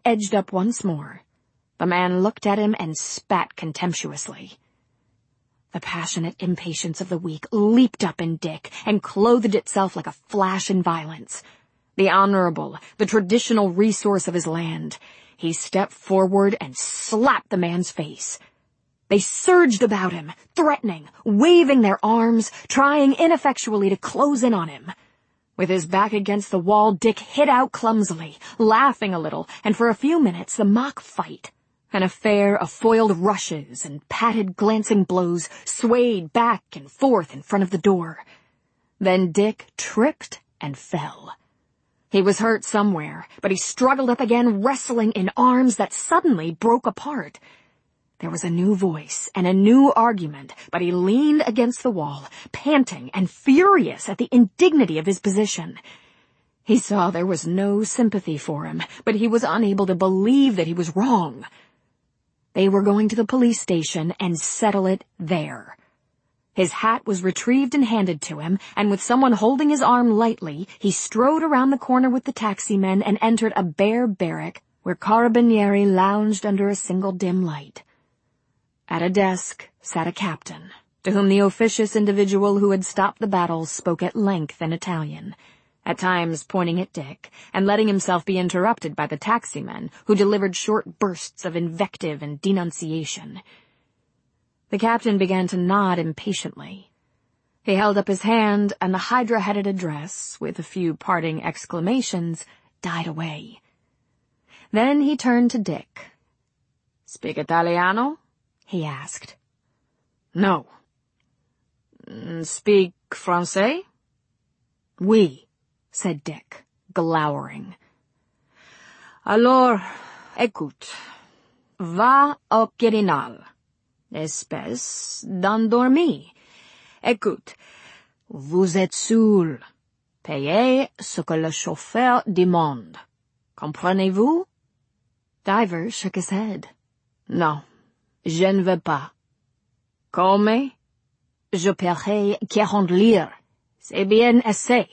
edged up once more. The man looked at him and spat contemptuously. The passionate impatience of the weak leaped up in Dick and clothed itself like a flash in violence. The honorable, the traditional resource of his land, he stepped forward and slapped the man's face. They surged about him, threatening, waving their arms, trying ineffectually to close in on him. With his back against the wall, Dick hit out clumsily, laughing a little, and for a few minutes the mock fight, an affair of foiled rushes and patted glancing blows, swayed back and forth in front of the door. Then Dick tripped and fell. He was hurt somewhere, but he struggled up again, wrestling in arms that suddenly broke apart. There was a new voice and a new argument, but he leaned against the wall, panting and furious at the indignity of his position. He saw there was no sympathy for him, but he was unable to believe that he was wrong. They were going to the police station and settle it there. His hat was retrieved and handed to him, and with someone holding his arm lightly, he strode around the corner with the taximen and entered a bare barrack where Carabinieri lounged under a single dim light. At a desk sat a captain, to whom the officious individual who had stopped the battle spoke at length in Italian, at times pointing at Dick, and letting himself be interrupted by the taximen, who delivered short bursts of invective and denunciation. The captain began to nod impatiently. He held up his hand, and the hydra-headed address, with a few parting exclamations, died away. Then he turned to Dick. "Speak Italiano?" he asked. "No." "Speak Francais?" "Oui," said Dick, glowering. "Alors, écoute. Va au Quirinal. Espèce d'endormi. Écoute, vous êtes saoul. Payez ce que le chauffeur demande. Comprenez-vous?" Diver shook his head. "Non, je ne veux pas." "Comme? Je paierai 40 lire. C'est bien assez."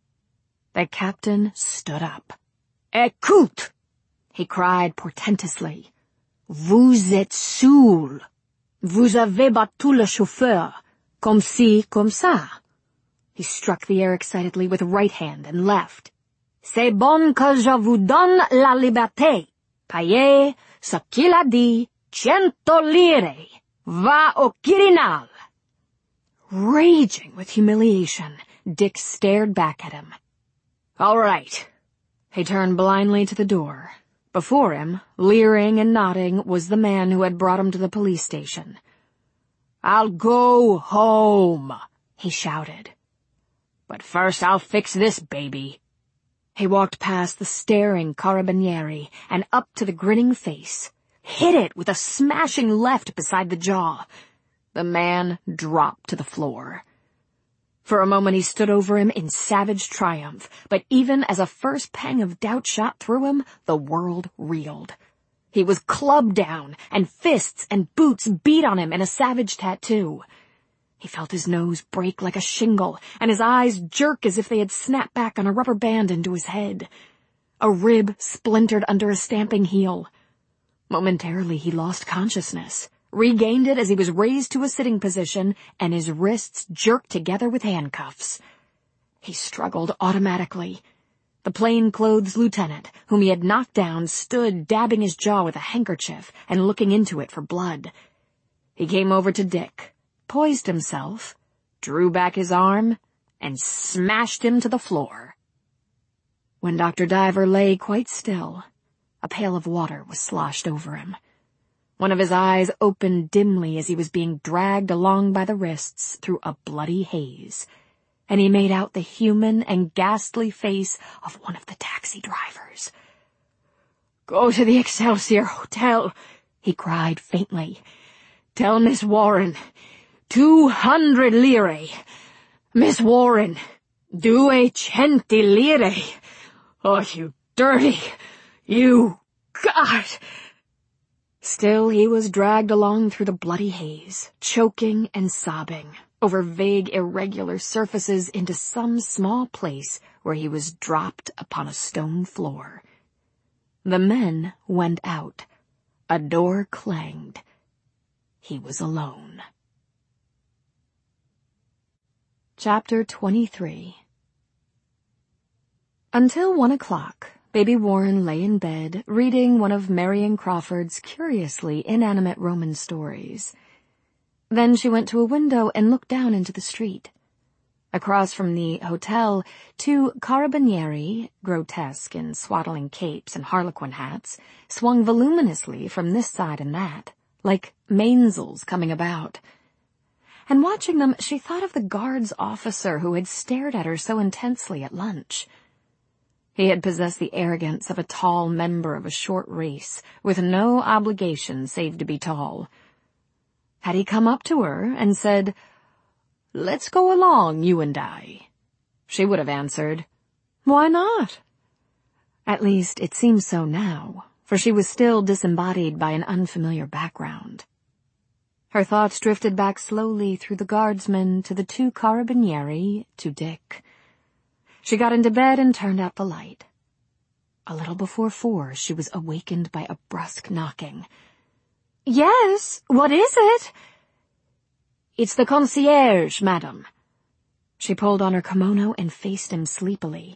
The captain stood up. "Écoute!" he cried portentously. "Vous êtes saoul. Vous avez battu le chauffeur, comme ci, comme ça." He struck the air excitedly with right hand and left. "C'est bon que je vous donne la liberté. Payez ce qu'il a dit, 100 lire. Va au Quirinal." Raging with humiliation, Dick stared back at him. "All right." He turned blindly to the door. Before him, leering and nodding, was the man who had brought him to the police station. "I'll go home," he shouted. "But first I'll fix this baby." He walked past the staring Carabinieri and up to the grinning face, hit it with a smashing left beside the jaw. The man dropped to the floor. For a moment he stood over him in savage triumph, but even as a first pang of doubt shot through him, the world reeled. He was clubbed down, and fists and boots beat on him in a savage tattoo. He felt his nose break like a shingle, and his eyes jerk as if they had snapped back on a rubber band into his head. A rib splintered under a stamping heel. Momentarily he lost consciousness, regained it as he was raised to a sitting position, and his wrists jerked together with handcuffs. He struggled automatically. The plainclothes lieutenant, whom he had knocked down, stood dabbing his jaw with a handkerchief and looking into it for blood. He came over to Dick, poised himself, drew back his arm, and smashed him to the floor. When Dr. Diver lay quite still, a pail of water was sloshed over him. One of his eyes opened dimly as he was being dragged along by the wrists through a bloody haze, and he made out the human and ghastly face of one of the taxi drivers. "Go to the Excelsior Hotel," he cried faintly. "Tell Miss Warren, 200 lire. Miss Warren, 200 lire. Oh, you dirty, you God!" Still he was dragged along through the bloody haze, choking and sobbing, over vague irregular surfaces into some small place where he was dropped upon a stone floor. The men went out. A door clanged. He was alone. Chapter 23. Until 1 o'clock, Baby Warren lay in bed, reading one of Marion Crawford's curiously inanimate Roman stories. Then she went to a window and looked down into the street. Across from the hotel, 2 carabinieri, grotesque in swaddling capes and harlequin hats, swung voluminously from this side and that, like Mainzells coming about. And watching them, she thought of the guards officer who had stared at her so intensely at lunch. He had possessed the arrogance of a tall member of a short race, with no obligation save to be tall. Had he come up to her and said, "Let's go along, you and I," she would have answered, "Why not?" At least, it seemed so now, for she was still disembodied by an unfamiliar background. Her thoughts drifted back slowly through the guardsmen to the 2 carabinieri, to Dick. She got into bed and turned out the light. A little before 4, she was awakened by a brusque knocking. "Yes, what is it?" "It's the concierge, madam." She pulled on her kimono and faced him sleepily.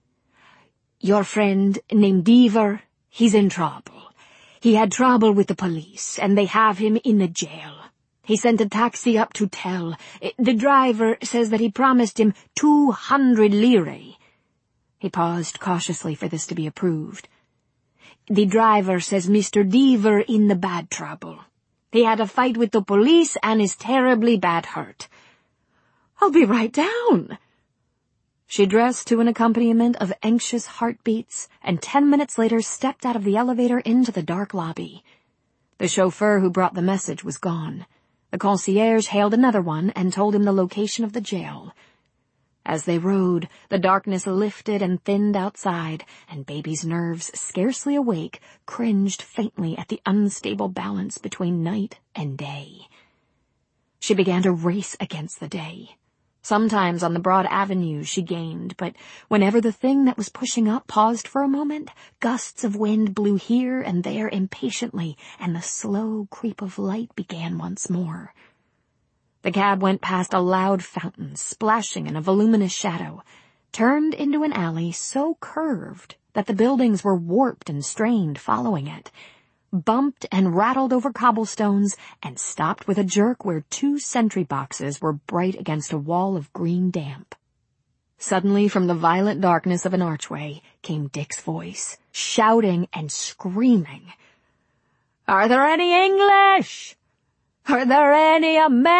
"Your friend named Deaver, he's in trouble. He had trouble with the police, and they have him in the jail. He sent a taxi up to tell. The driver says that he promised him 200 lire. He paused cautiously for this to be approved. "The driver says Mr. Deaver in the bad trouble. He had a fight with the police and is terribly bad hurt." "I'll be right down." She dressed to an accompaniment of anxious heartbeats, and 10 minutes later stepped out of the elevator into the dark lobby. The chauffeur who brought the message was gone. The concierge hailed another one and told him the location of the jail. As they rode, the darkness lifted and thinned outside, and Baby's nerves, scarcely awake, cringed faintly at the unstable balance between night and day. She began to race against the day. Sometimes on the broad avenue she gained, but whenever the thing that was pushing up paused for a moment, gusts of wind blew here and there impatiently, and the slow creep of light began once more. The cab went past a loud fountain, splashing in a voluminous shadow, turned into an alley so curved that the buildings were warped and strained following it, bumped and rattled over cobblestones, and stopped with a jerk where 2 sentry boxes were bright against a wall of green damp. Suddenly, from the violet darkness of an archway, came Dick's voice, shouting and screaming. "Are there any English? Are there any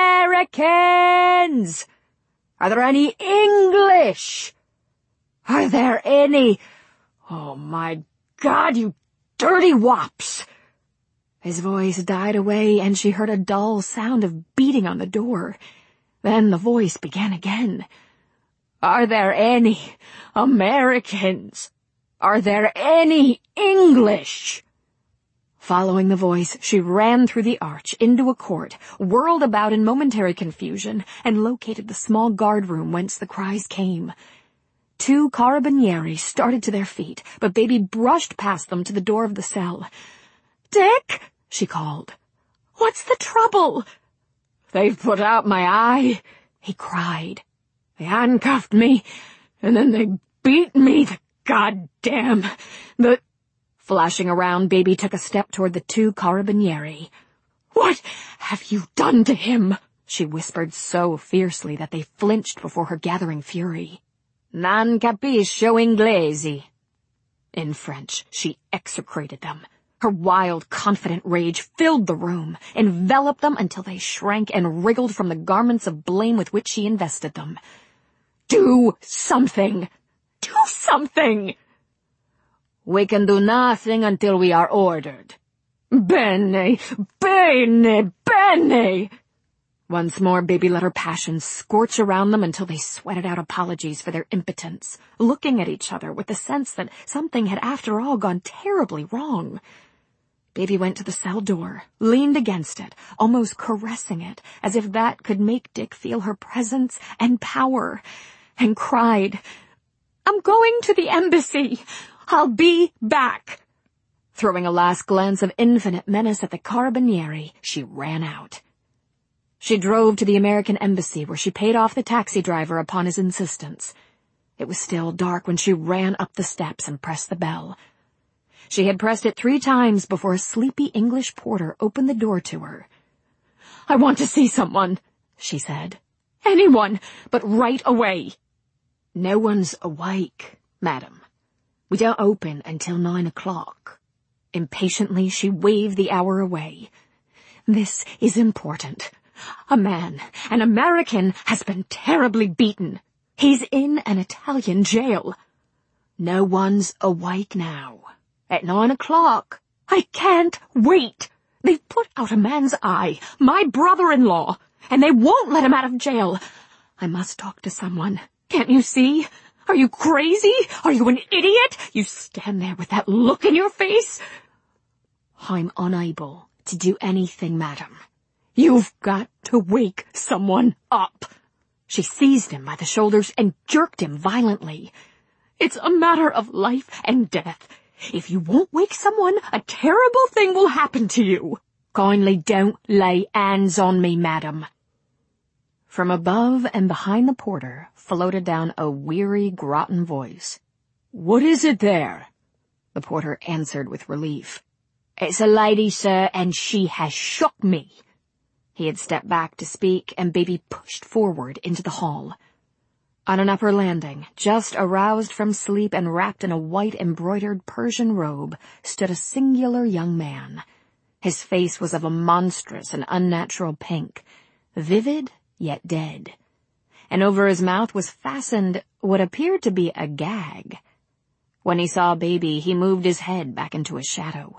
Americans? Are there any English? Are there any... Oh, my God, you dirty wops!" His voice died away, and she heard a dull sound of beating on the door. Then the voice began again. "Are there any Americans? Are there any English?" Following the voice, she ran through the arch into a court, whirled about in momentary confusion, and located the small guard room whence the cries came. 2 carabinieri started to their feet, but Baby brushed past them to the door of the cell. "Dick," she called. "What's the trouble?" "They've put out my eye," he cried. "They handcuffed me, and then they beat me, the goddamn... the..." Flashing around, Baby took a step toward the 2 carabinieri. "What have you done to him?" she whispered so fiercely that they flinched before her gathering fury. "Non capisco inglese." In French, she execrated them. Her wild, confident rage filled the room, enveloped them until they shrank and wriggled from the garments of blame with which she invested them. "Do something! Do something!" "We can do nothing until we are ordered." "Bene, bene, bene!" Once more, Baby let her passions scorch around them until they sweated out apologies for their impotence, looking at each other with the sense that something had after all gone terribly wrong. Baby went to the cell door, leaned against it, almost caressing it, as if that could make Dick feel her presence and power, and cried, "I'm going to the embassy. I'll be back." Throwing a last glance of infinite menace at the carabinieri, she ran out. She drove to the American embassy, where she paid off the taxi driver upon his insistence. It was still dark when she ran up the steps and pressed the bell. She had pressed it 3 times before a sleepy English porter opened the door to her. "I want to see someone," she said. "Anyone, but right away." "No one's awake, madam. We don't open until 9 o'clock. Impatiently, she waved the hour away. "This is important. A man, an American, has been terribly beaten. He's in an Italian jail." "No one's awake now. At 9 o'clock. "I can't wait. They've put out a man's eye, my brother-in-law, and they won't let him out of jail. I must talk to someone. Can't you see? Are you crazy? Are you an idiot? You stand there with that look in your face." "I'm unable to do anything, madam." "You've got to wake someone up." She seized him by the shoulders and jerked him violently. "It's a matter of life and death. If you won't wake someone, a terrible thing will happen to you." "Kindly don't lay hands on me, madam." From above and behind the porter floated down a weary, grotton voice. "What is it there?" The porter answered with relief. "It's a lady, sir, and she has shook me." He had stepped back to speak, and Baby pushed forward into the hall. On an upper landing, just aroused from sleep and wrapped in a white embroidered Persian robe, stood a singular young man. His face was of a monstrous and unnatural pink, vivid yet dead, and over his mouth was fastened what appeared to be a gag. When he saw Baby, he moved his head back into a shadow.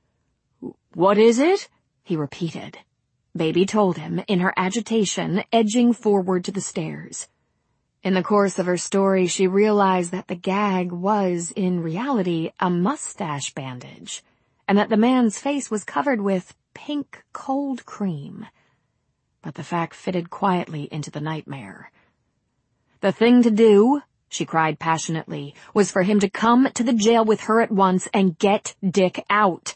"What is it?" he repeated. Baby told him, in her agitation, edging forward to the stairs. In the course of her story, she realized that the gag was, in reality, a mustache bandage, and that the man's face was covered with pink cold cream. But the fact fitted quietly into the nightmare. The thing to do, she cried passionately, was for him to come to the jail with her at once and get Dick out.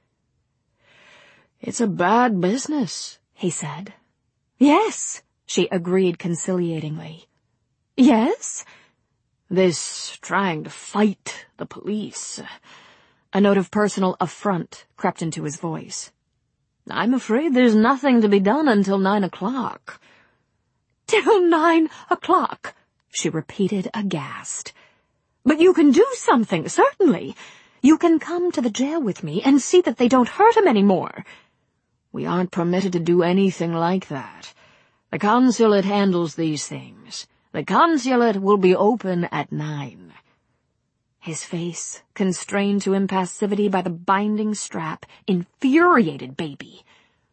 "It's a bad business," he said. "Yes," she agreed conciliatingly. "Yes?" "This trying to fight the police." A note of personal affront crept into his voice. "I'm afraid there's nothing to be done until 9 o'clock. "Till 9 o'clock," she repeated aghast. "But you can do something, certainly. You can come to the jail with me and see that they don't hurt him any more." "We aren't permitted to do anything like that. The consulate handles these things. The consulate will be open at 9. His face, constrained to impassivity by the binding strap, infuriated Baby.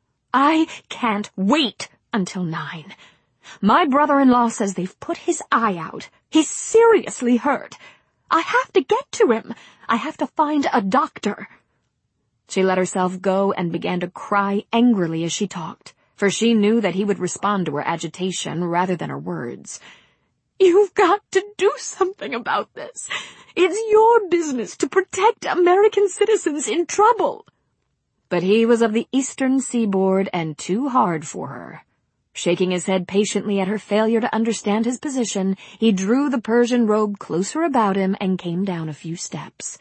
"I can't wait until 9. My brother-in-law says they've put his eye out. He's seriously hurt. I have to get to him. I have to find a doctor." She let herself go and began to cry angrily as she talked, for she knew that he would respond to her agitation rather than her words. "You've got to do something about this. It's your business to protect American citizens in trouble." But he was of the eastern seaboard and too hard for her. Shaking his head patiently at her failure to understand his position, he drew the Persian robe closer about him and came down a few steps.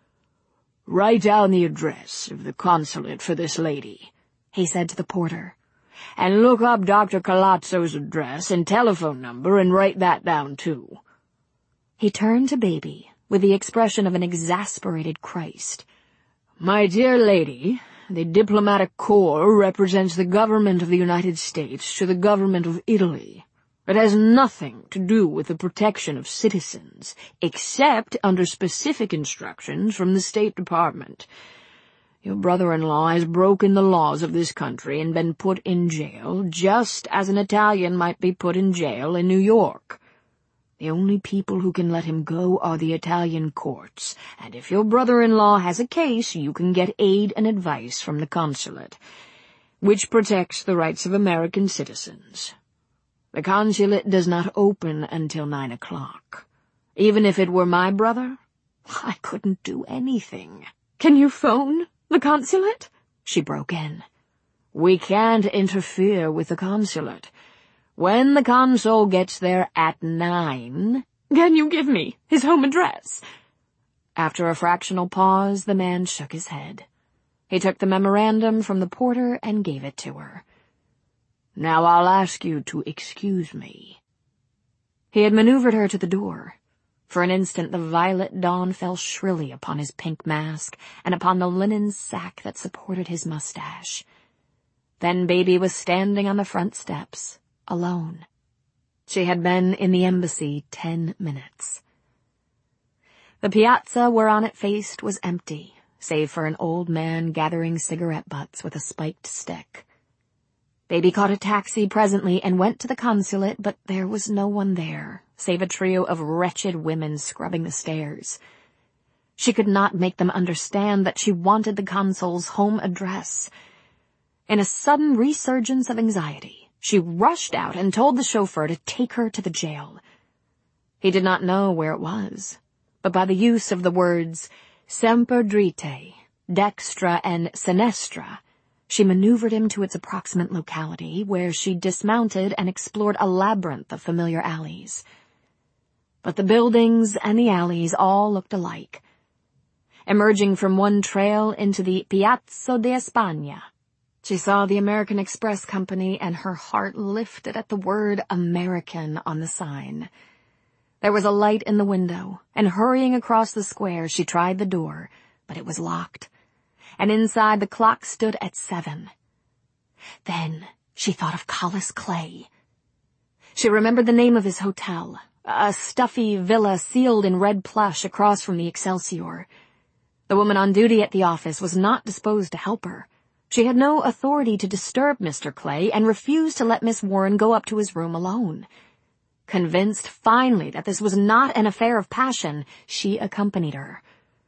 "Write down the address of the consulate for this lady," he said to the porter. "And look up Dr. Colazzo's address and telephone number and write that down, too." He turned to Baby with the expression of an exasperated Christ. "My dear lady, the diplomatic corps represents the government of the United States to the government of Italy. It has nothing to do with the protection of citizens, except under specific instructions from the State Department. Your brother-in-law has broken the laws of this country and been put in jail, just as an Italian might be put in jail in New York. The only people who can let him go are the Italian courts, and if your brother-in-law has a case, you can get aid and advice from the consulate, which protects the rights of American citizens. The consulate does not open until 9 o'clock. Even if it were my brother, I couldn't do anything." "Can you phone the consulate?" she broke in. "We can't interfere with the consulate. When the consul gets there at 9... "Can you give me his home address?" After a fractional pause, the man shook his head. He took the memorandum from the porter and gave it to her. "Now I'll ask you to excuse me." He had maneuvered her to the door. For an instant the violet dawn fell shrilly upon his pink mask and upon the linen sack that supported his mustache. Then Baby was standing on the front steps, alone. She had been in the embassy 10 minutes. The piazza whereon it faced was empty, save for an old man gathering cigarette butts with a spiked stick. Baby caught a taxi presently and went to the consulate, but there was no one there, save a trio of wretched women scrubbing the stairs. She could not make them understand that she wanted the consul's home address. In a sudden resurgence of anxiety, she rushed out and told the chauffeur to take her to the jail. He did not know where it was, but by the use of the words semper drite, dextra, and sinistra, she maneuvered him to its approximate locality, where she dismounted and explored a labyrinth of familiar alleys. But the buildings and the alleys all looked alike. Emerging from one trail into the Piazza de España, she saw the American Express Company, and her heart lifted at the word American on the sign. There was a light in the window, and hurrying across the square, she tried the door, but it was locked. And inside the clock stood at 7. Then she thought of Collis Clay. She remembered the name of his hotel, a stuffy villa sealed in red plush across from the Excelsior. The woman on duty at the office was not disposed to help her. She had no authority to disturb Mr. Clay and refused to let Miss Warren go up to his room alone. Convinced finally that this was not an affair of passion, she accompanied her.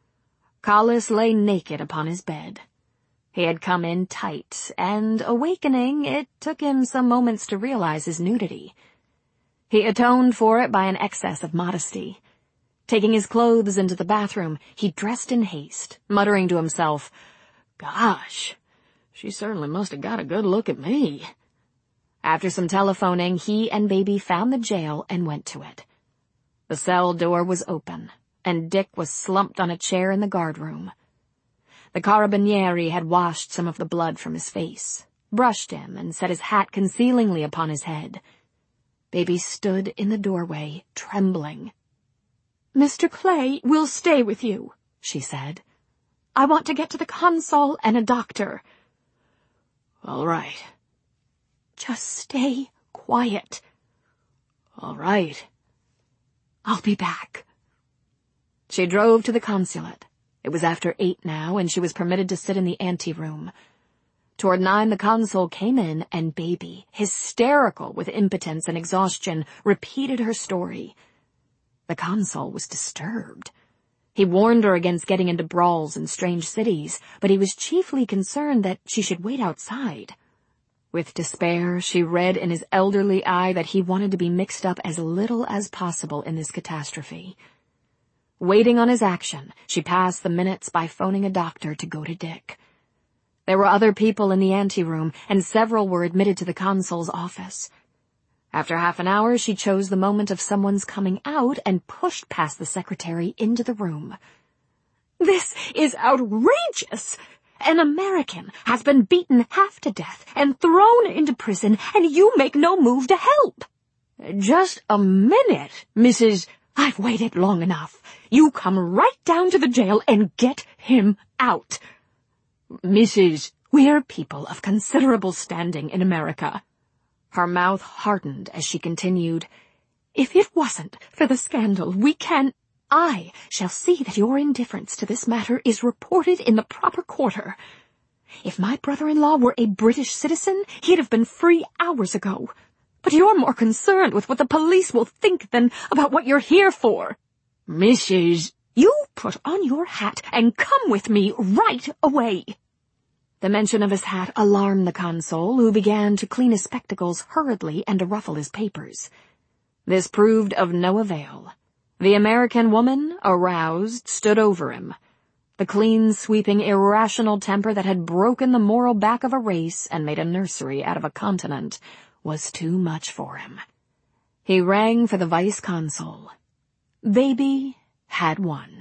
Collis lay naked upon his bed. He had come in tight, and, awakening, it took him some moments to realize his nudity. He atoned for it by an excess of modesty. Taking his clothes into the bathroom, he dressed in haste, muttering to himself, "Gosh, she certainly must have got a good look at me." After some telephoning, he and Baby found the jail and went to it. The cell door was open, and Dick was slumped on a chair in the guardroom. The carabinieri had washed some of the blood from his face, brushed him, and set his hat concealingly upon his head. Baby stood in the doorway, trembling. "Mr. Clay will stay with you," she said. "I want to get to the consul and a doctor." "All right." "Just stay quiet." "All right." "I'll be back." She drove to the consulate. It was after 8 now, and she was permitted to sit in the anteroom. Toward 9, the consul came in, and Baby, hysterical with impotence and exhaustion, repeated her story. The consul was disturbed. He warned her against getting into brawls in strange cities, but he was chiefly concerned that she should wait outside. With despair, she read in his elderly eye that he wanted to be mixed up as little as possible in this catastrophe. Waiting on his action, she passed the minutes by phoning a doctor to go to Dick. There were other people in the anteroom, and several were admitted to the consul's office. After half an hour, she chose the moment of someone's coming out and pushed past the secretary into the room. "This is outrageous! An American has been beaten half to death and thrown into prison, and you make no move to help." "Just a minute, Mrs. "I've waited long enough. You come right down to the jail and get him out." "Mrs. "We're people of considerable standing in America." Her mouth hardened as she continued, "If it wasn't for the scandal, I shall see that your indifference to this matter is reported in the proper quarter. If my brother-in-law were a British citizen, he'd have been free hours ago. But you're more concerned with what the police will think than about what you're here for." "Mrs. "You put on your hat and come with me right away." The mention of his hat alarmed the consul, who began to clean his spectacles hurriedly and to ruffle his papers. This proved of no avail. The American woman, aroused, stood over him. The clean, sweeping, irrational temper that had broken the moral back of a race and made a nursery out of a continent was too much for him. He rang for the vice-consul. Baby had won.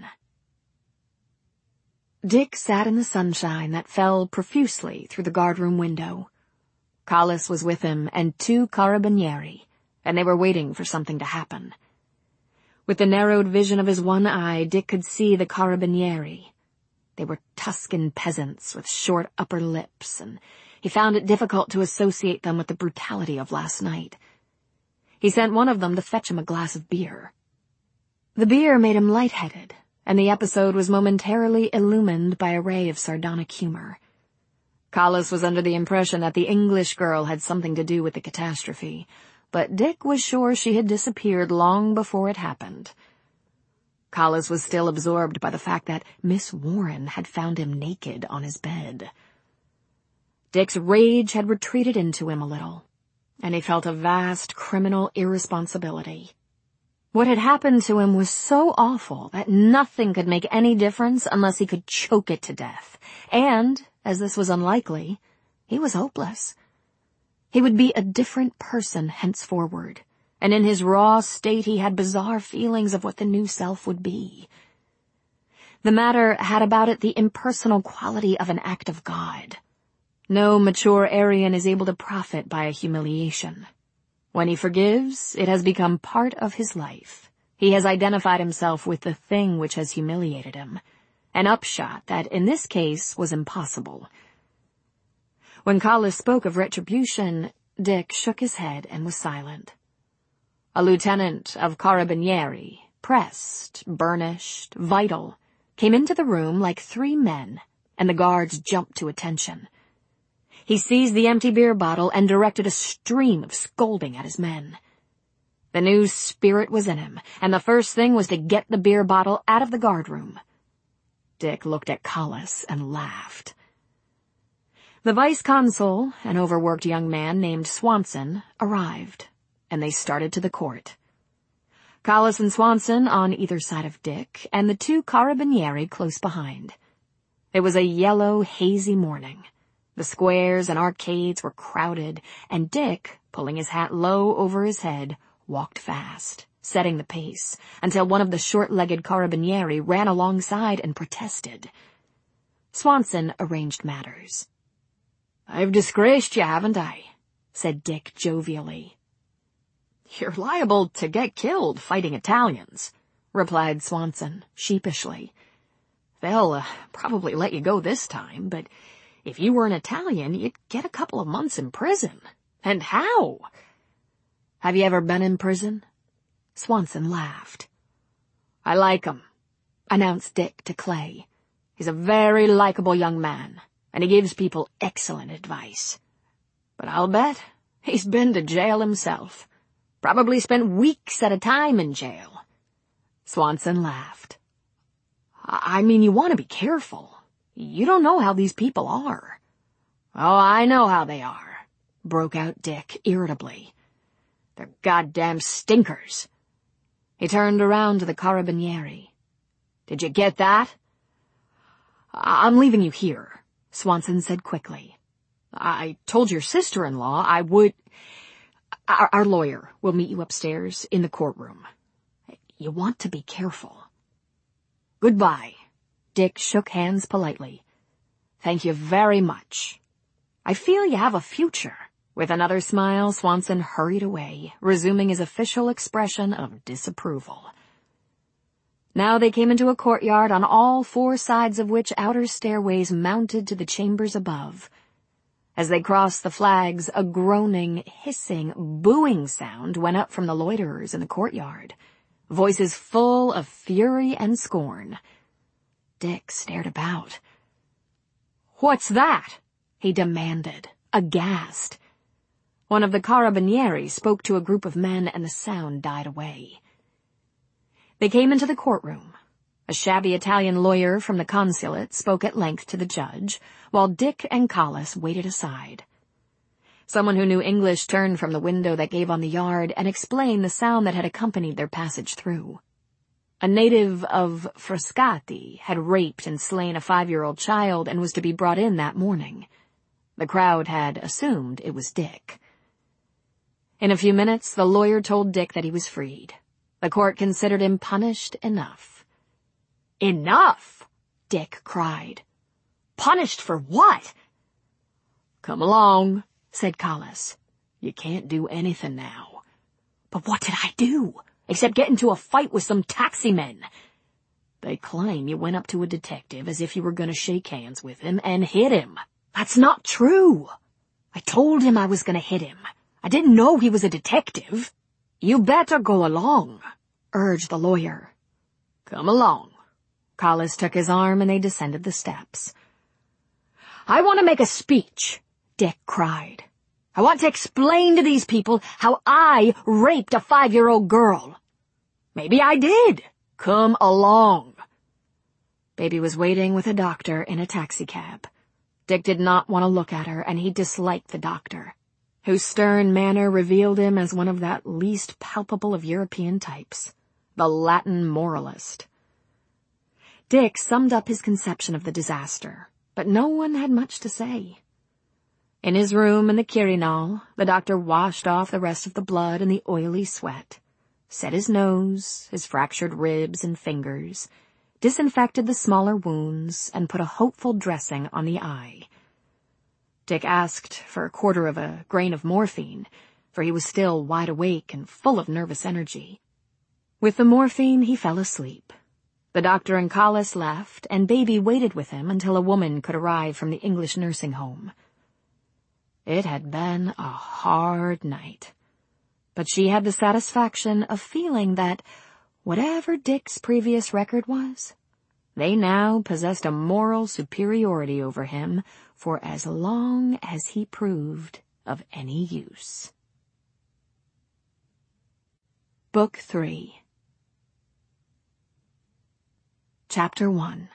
Dick sat in the sunshine that fell profusely through the guardroom window. Collis was with him and 2 carabinieri, and they were waiting for something to happen. With the narrowed vision of his one eye, Dick could see the carabinieri. They were Tuscan peasants with short upper lips, and he found it difficult to associate them with the brutality of last night. He sent one of them to fetch him a glass of beer. The beer made him lightheaded, and the episode was momentarily illumined by a ray of sardonic humor. Collis was under the impression that the English girl had something to do with the catastrophe, but Dick was sure she had disappeared long before it happened. Collis was still absorbed by the fact that Miss Warren had found him naked on his bed. Dick's rage had retreated into him a little, and he felt a vast criminal irresponsibility. What had happened to him was so awful that nothing could make any difference unless he could choke it to death, and, as this was unlikely, he was hopeless. He would be a different person henceforward, and in his raw state he had bizarre feelings of what the new self would be. The matter had about it the impersonal quality of an act of God. No mature Aryan is able to profit by a humiliation. When he forgives, it has become part of his life. He has identified himself with the thing which has humiliated him, an upshot that in this case was impossible. When Collis spoke of retribution, Dick shook his head and was silent. A lieutenant of carabinieri, pressed, burnished, vital, came into the room like 3 men, and the guards jumped to attention. He seized the empty beer bottle and directed a stream of scolding at his men. The new spirit was in him, and the first thing was to get the beer bottle out of the guardroom. Dick looked at Collis and laughed. The vice-consul, an overworked young man named Swanson, arrived, and they started to the court. Collis and Swanson on either side of Dick, and the 2 carabinieri close behind. It was a yellow, hazy morning. The squares and arcades were crowded, and Dick, pulling his hat low over his head, walked fast, setting the pace, until one of the short-legged carabinieri ran alongside and protested. Swanson arranged matters. "I've disgraced you, haven't I?" said Dick jovially. "You're liable to get killed fighting Italians," replied Swanson sheepishly. "They'll probably let you go this time, but if you were an Italian, you'd get a couple of months in prison. And how?" "Have you ever been in prison?" Swanson laughed. "I like him," announced Dick to Clay. "He's a very likable young man, and he gives people excellent advice. But I'll bet he's been to jail himself. Probably spent weeks at a time in jail." Swanson laughed. I mean, you want to be careful. You don't know how these people are." "Oh, I know how they are," broke out Dick irritably. "They're goddamn stinkers." He turned around to the carabinieri. "Did you get that?" "I'm leaving you here," Swanson said quickly. "I told your sister-in-law I would. Our lawyer will meet you upstairs in the courtroom. You want to be careful." "Goodbye." Dick shook hands politely. "Thank you very much. I feel you have a future." With another smile, Swanson hurried away, resuming his official expression of disapproval. Now they came into a courtyard on all 4 sides of which outer stairways mounted to the chambers above. As they crossed the flags, a groaning, hissing, booing sound went up from the loiterers in the courtyard, voices full of fury and scorn. Dick stared about. "What's that?" he demanded, aghast. One of the carabinieri spoke to a group of men, and the sound died away. They came into the courtroom. A shabby Italian lawyer from the consulate spoke at length to the judge, while Dick and Collis waited aside. Someone who knew English turned from the window that gave on the yard and explained the sound that had accompanied their passage through. A native of Frascati had raped and slain a 5-year-old child and was to be brought in that morning. The crowd had assumed it was Dick. In a few minutes, the lawyer told Dick that he was freed. The court considered him punished enough. Enough? Dick cried. Punished for what? Come along, said Collis. You can't do anything now. But what did I do, except get into a fight with some taxi men? They claim you went up to a detective as if you were going to shake hands with him and hit him. That's not true. I told him I was going to hit him. I didn't know he was a detective. You better go along, urged the lawyer. Come along. Collis took his arm and they descended the steps. I want to make a speech, Dick cried. I want to explain to these people how I raped a 5-year-old girl. Maybe I did. Come along. Baby was waiting with a doctor in a taxicab. Dick did not want to look at her, and he disliked the doctor, whose stern manner revealed him as one of that least palpable of European types, the Latin moralist. Dick summed up his conception of the disaster, but no one had much to say. In his room in the Quirinal, the doctor washed off the rest of the blood and the oily sweat, set his nose, his fractured ribs and fingers, disinfected the smaller wounds, and put a hopeful dressing on the eye. Dick asked for 1/4 of a grain of morphine, for he was still wide awake and full of nervous energy. With the morphine, he fell asleep. The doctor and Collis left, and Baby waited with him until a woman could arrive from the English nursing home. It had been a hard night, but she had the satisfaction of feeling that, whatever Dick's previous record was, they now possessed a moral superiority over him for as long as he proved of any use. Book 3. Chapter 1.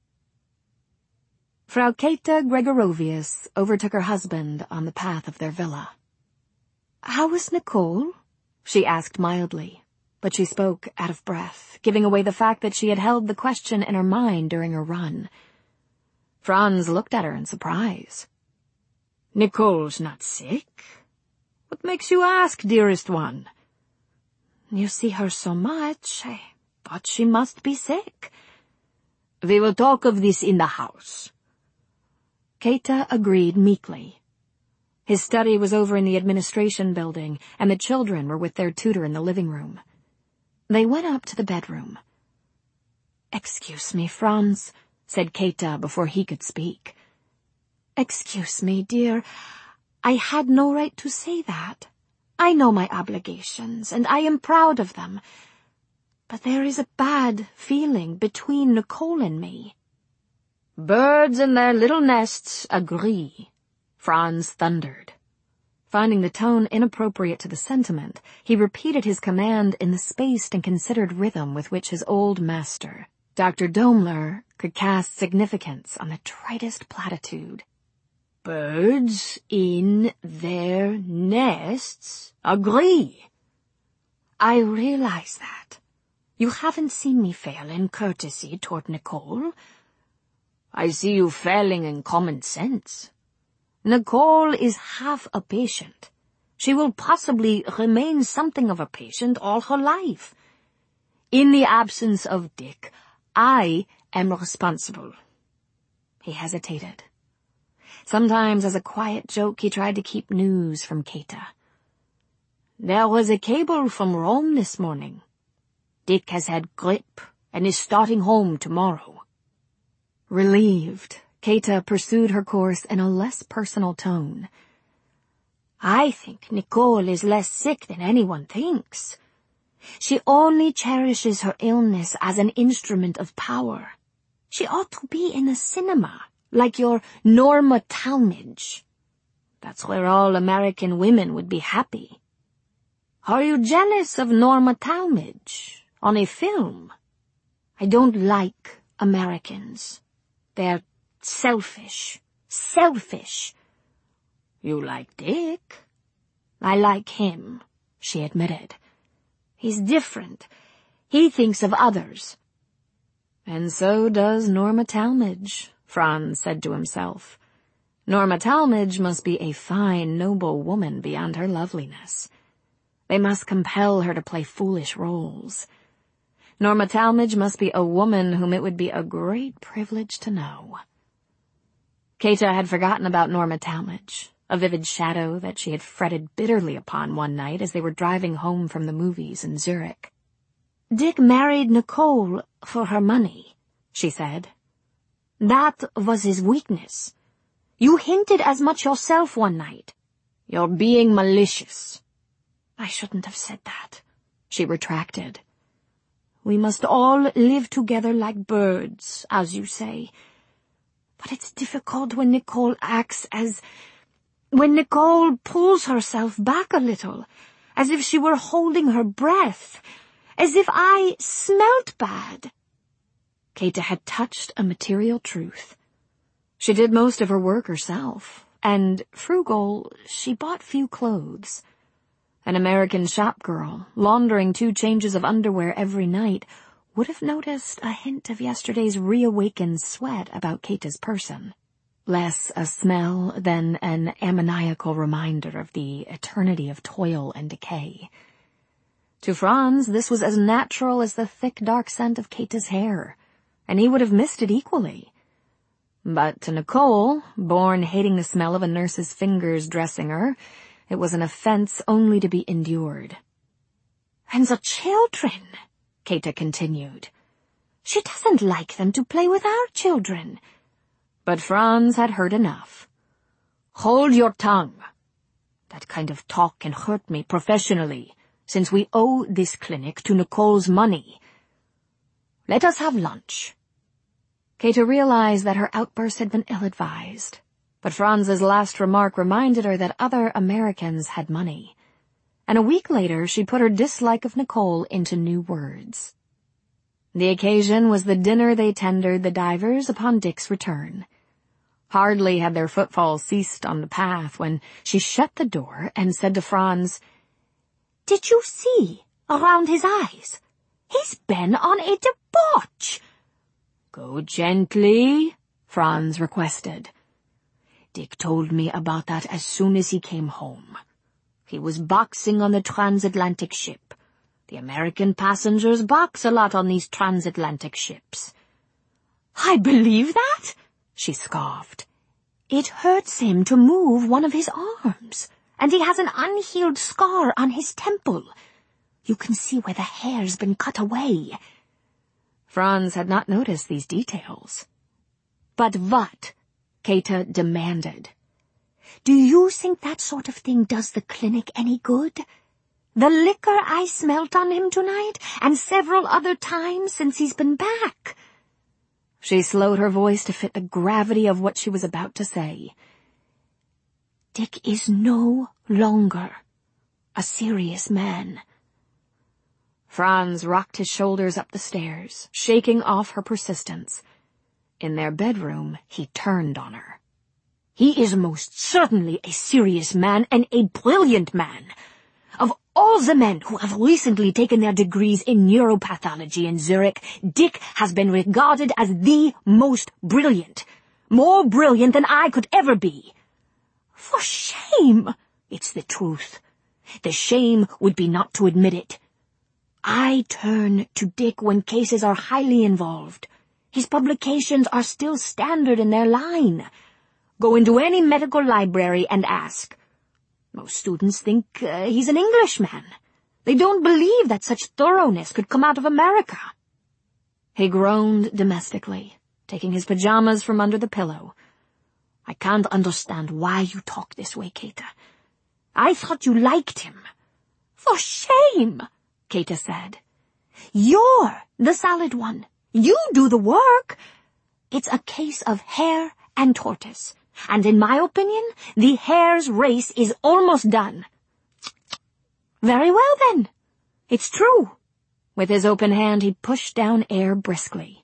Frau Käthe Gregorovius overtook her husband on the path of their villa. "How is Nicole?" she asked mildly, but she spoke out of breath, giving away the fact that she had held the question in her mind during her run. Franz looked at her in surprise. "Nicole's not sick? What makes you ask, dearest one?" "You see her so much, I thought she must be sick." "We will talk of this in the house." Käthe agreed meekly. His study was over in the administration building, and the children were with their tutor in the living room. They went up to the bedroom. "Excuse me, Franz," said Käthe before he could speak. "Excuse me, dear. I had no right to say that. I know my obligations, and I am proud of them. But there is a bad feeling between Nicole and me." "Birds in their little nests agree," Franz thundered. Finding the tone inappropriate to the sentiment, he repeated his command in the spaced and considered rhythm with which his old master, Dr. Daimler, could cast significance on the tritest platitude. "Birds in their nests agree." "I realize that. You haven't seen me fail in courtesy toward Nicole." "I see you failing in common sense. Nicole is half a patient. She will possibly remain something of a patient all her life. In the absence of Dick, I am responsible." He hesitated. Sometimes, as a quiet joke, he tried to keep news from Käthe. "There was a cable from Rome this morning. Dick has had grippe and is starting home tomorrow." Relieved, Käthe pursued her course in a less personal tone. "I think Nicole is less sick than anyone thinks. She only cherishes her illness as an instrument of power. She ought to be in a cinema, like your Norma Talmadge. That's where all American women would be happy. Are you jealous of Norma Talmadge on a film? I don't like Americans. They're selfish. Selfish." "You like Dick?" "I like him," she admitted. "He's different. He thinks of others. And so does Norma Talmadge, Franz said to himself. Norma Talmadge must be a fine, noble woman beyond her loveliness. They must compel her to play foolish roles. Norma Talmadge must be a woman whom it would be a great privilege to know. Kata had forgotten about Norma Talmadge, a vivid shadow that she had fretted bitterly upon one night as they were driving home from the movies in Zurich. Dick married Nicole for her money, she said. That was his weakness. You hinted as much yourself one night. You're being malicious. I shouldn't have said that, she retracted. We must all live together like birds, as you say. But it's difficult when Nicole when Nicole pulls herself back a little, as if she were holding her breath, as if I smelt bad. Kata had touched a material truth. She did most of her work herself, and, frugal, she bought few clothes. An American shop girl, laundering 2 changes of underwear every night, would have noticed a hint of yesterday's reawakened sweat about Kata's person. Less a smell than an ammoniacal reminder of the eternity of toil and decay. To Franz, this was as natural as the thick, dark scent of Kata's hair, and he would have missed it equally. But to Nicole, born hating the smell of a nurse's fingers dressing her, it was an offense only to be endured. And the children, Kata continued. She doesn't like them to play with our children. But Franz had heard enough. Hold your tongue. That kind of talk can hurt me professionally, since we owe this clinic to Nicole's money. Let us have lunch. Kata realized that her outburst had been ill-advised, but Franz's last remark reminded her that other Americans had money. And a week later she put her dislike of Nicole into new words. The occasion was the dinner they tendered the divers upon Dick's return. Hardly had their footfalls ceased on the path when she shut the door and said to Franz, "Did you see around his eyes? He's been on a debauch." "Go gently," Franz requested. "Dick told me about that as soon as he came home. He was boxing on the transatlantic ship. The American passengers box a lot on these transatlantic ships." "I believe that," she scoffed. "It hurts him to move one of his arms, and he has an unhealed scar on his temple. You can see where the hair's been cut away." Franz had not noticed these details. "But what?" Kata demanded. "Do you think that sort of thing does the clinic any good? The liquor I smelt on him tonight, and several other times since he's been back." She slowed her voice to fit the gravity of what she was about to say. "Dick is no longer a serious man." Franz rocked his shoulders up the stairs, shaking off her persistence. In their bedroom, he turned on her. "He is most certainly a serious man and a brilliant man. Of all the men who have recently taken their degrees in neuropathology in Zurich, Dick has been regarded as the most brilliant. More brilliant than I could ever be." "For shame!" "It's the truth. The shame would be not to admit it. I turn to Dick when cases are highly involved. His publications are still standard in their line. Go into any medical library and ask. Most students think he's an Englishman. They don't believe that such thoroughness could come out of America." He groaned domestically, taking his pajamas from under the pillow. "I can't understand why you talk this way, Kata. I thought you liked him." "For shame," Kata said. "You're the solid one. You do the work. It's a case of hare and tortoise, and in my opinion, the hare's race is almost done." "Very well, then. It's true." With his open hand, he pushed down air briskly.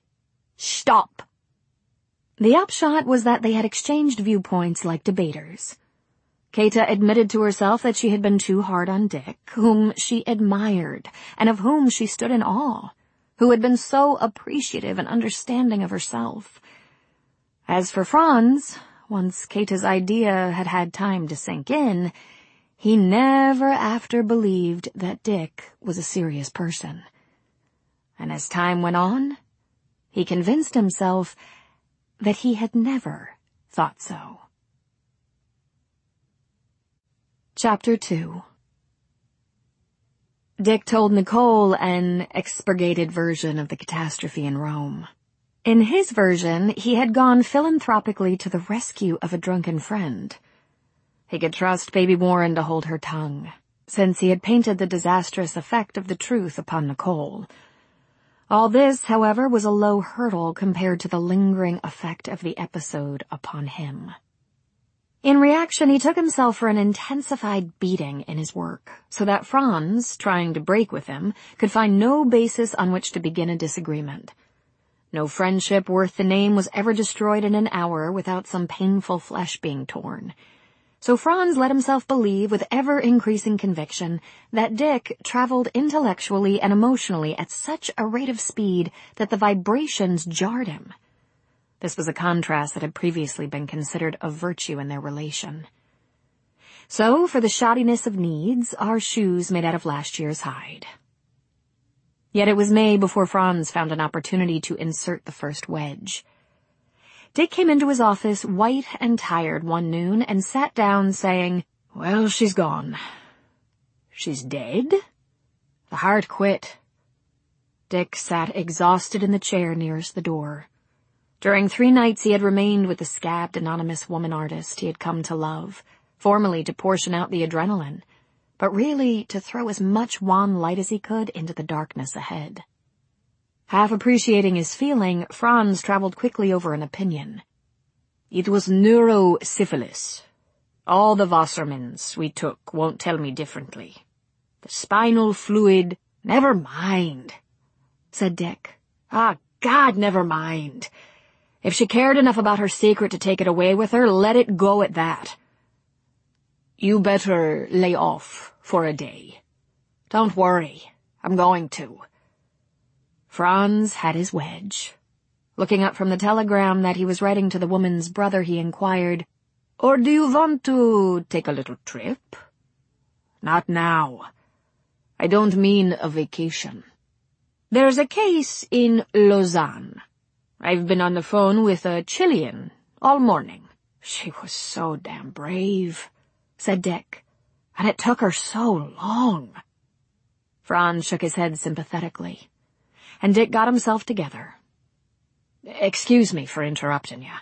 "Stop." The upshot was that they had exchanged viewpoints like debaters. Kata admitted to herself that she had been too hard on Dick, whom she admired, and of whom she stood in awe, who had been so appreciative and understanding of herself. As for Franz, once Kata's idea had had time to sink in, he never after believed that Dick was a serious person. And as time went on, he convinced himself that he had never thought so. Chapter 2. Dick told Nicole an expurgated version of the catastrophe in Rome. In his version, he had gone philanthropically to the rescue of a drunken friend. He could trust Baby Warren to hold her tongue, since he had painted the disastrous effect of the truth upon Nicole. All this, however, was a low hurdle compared to the lingering effect of the episode upon him. In reaction, he took himself for an intensified beating in his work, so that Franz, trying to break with him, could find no basis on which to begin a disagreement. No friendship worth the name was ever destroyed in an hour without some painful flesh being torn. So Franz let himself believe with ever-increasing conviction that Dick traveled intellectually and emotionally at such a rate of speed that the vibrations jarred him. This was a contrast that had previously been considered a virtue in their relation. So, for the shoddiness of needs, our shoes made out of last year's hide. Yet it was May before Franz found an opportunity to insert the first wedge. Dick came into his office white and tired one noon and sat down saying, "Well, she's gone." "She's dead?" "The heart quit." Dick sat exhausted in the chair nearest the door. During 3 nights he had remained with the scabbed anonymous woman artist he had come to love, formally to portion out the adrenaline, but really to throw as much wan light as he could into the darkness ahead. Half appreciating his feeling, Franz traveled quickly over an opinion. "It was neurosyphilis. All the Wassermans we took won't tell me differently. The spinal fluid—" "Never mind," said Dick. "Ah, God, never mind. If she cared enough about her secret to take it away with her, let it go at that. You better lay off for a day." "Don't worry, I'm going to." Franz had his wedge. Looking up from the telegram that he was writing to the woman's brother, he inquired, "Or do you want to take a little trip?" "Not now. I don't mean a vacation. There's a case in Lausanne. I've been on the phone with a Chilean all morning." "She was so damn brave," said Dick. "And it took her so long." Franz shook his head sympathetically, and Dick got himself together. "Excuse me for interrupting you.